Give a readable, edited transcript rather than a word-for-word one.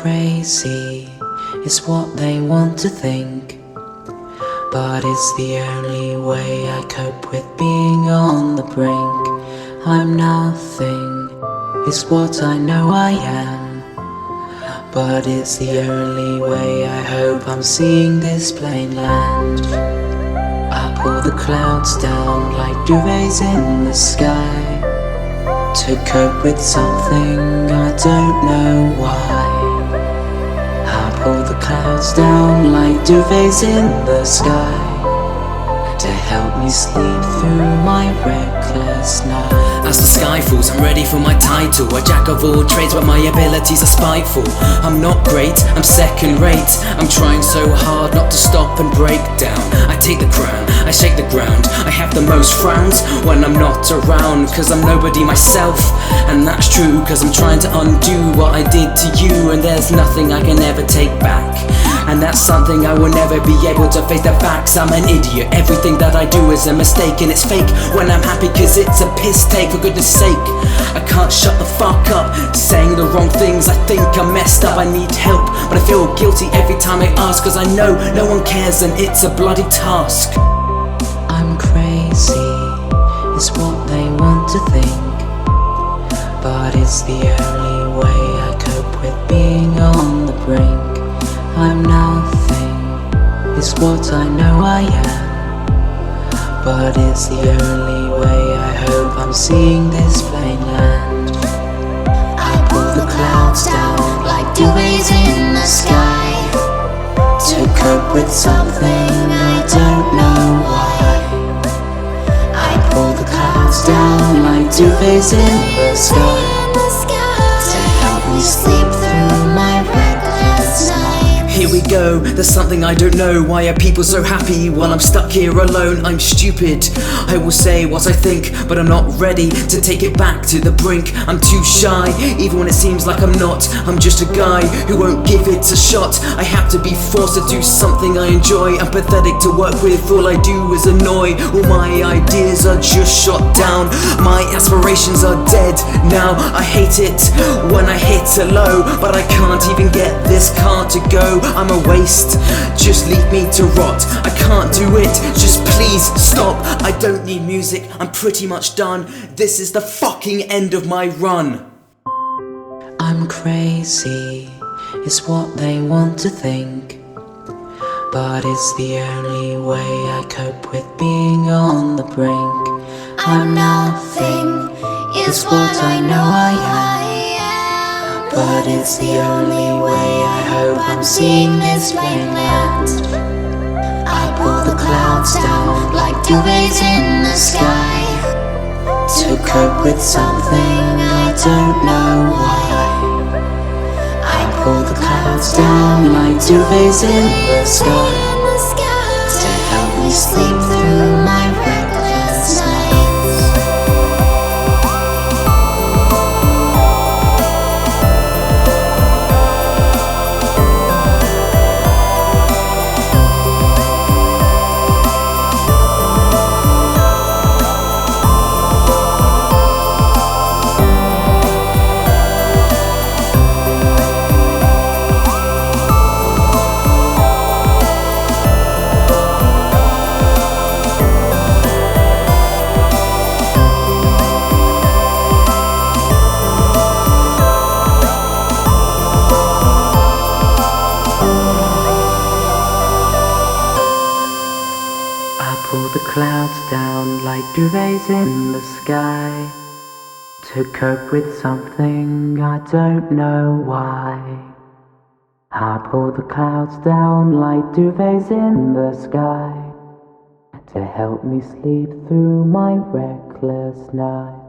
crazy, is what they want to think, but it's the only way I cope with being on the brink. I'm nothing, is what I know I am, but it's the only way I hope I'm seeing this plain land. I pull the clouds down like duvets in the sky, to cope with something I don't know why. I pull the clouds down like duvets in the sky, to help me sleep through my reckless night. As the sky falls, I'm ready for my title. A jack of all trades, but my abilities are spiteful. I'm not great, I'm second rate. I'm trying so hard not to stop and break down. I take the crown, I shake the ground. I have the most frowns when I'm not around, cause I'm nobody myself. And that's true, cause I'm trying to undo what I did to you, and there's nothing I can ever take back. And that's something I will never be able to face the facts. I'm an idiot, everything that I do is a mistake, and it's fake when I'm happy cause it's a piss take, for goodness sake. I can't shut the fuck up, saying the wrong things. I think I'm messed up, I need help, but I feel guilty every time I ask, cause I know no one cares and it's a bloody task. I'm crazy, is what they want to think, but it's the only way I cope with being on the brink. I'm nothing, is what I know I am, but it's the only way I hope I'm seeing this plain land. I pull the clouds down like duvets in the sky, to cope with something I don't know why. I pull the clouds down like duvets in the sky, to help me sleep through my reckless night. Here we go, there's something I don't know. Why are people so happy while I'm stuck here alone? I'm stupid, I will say what I think, but I'm not ready to take it back to the brink. I'm too shy, even when it seems like I'm not. I'm just a guy who won't give it a shot. I have to be forced to do something I enjoy. I'm pathetic to work with, all I do is annoy. All my ideas are just shot down, my aspirations are dead now. I hate it when I hit a low, but I can't even get this car to go. I'm a waste, just leave me to rot. I can't do it, just please stop. I don't need music, I'm pretty much done. This is the fucking end of my run. I'm crazy, is what they want to think, but it's the only way I cope with being on the brink. I'm nothing, is what I know I am, but it's the only way I hope I'm seeing this plain land. I pull the clouds down like duvets in the sky, to cope with something I don't know why. I pull the clouds down like duvets in the sky, to help me sleep through my reckless nights. Pull the clouds down like duvets in the sky, to cope with something I don't know why. I pull the clouds down like duvets in the sky, to help me sleep through my reckless night.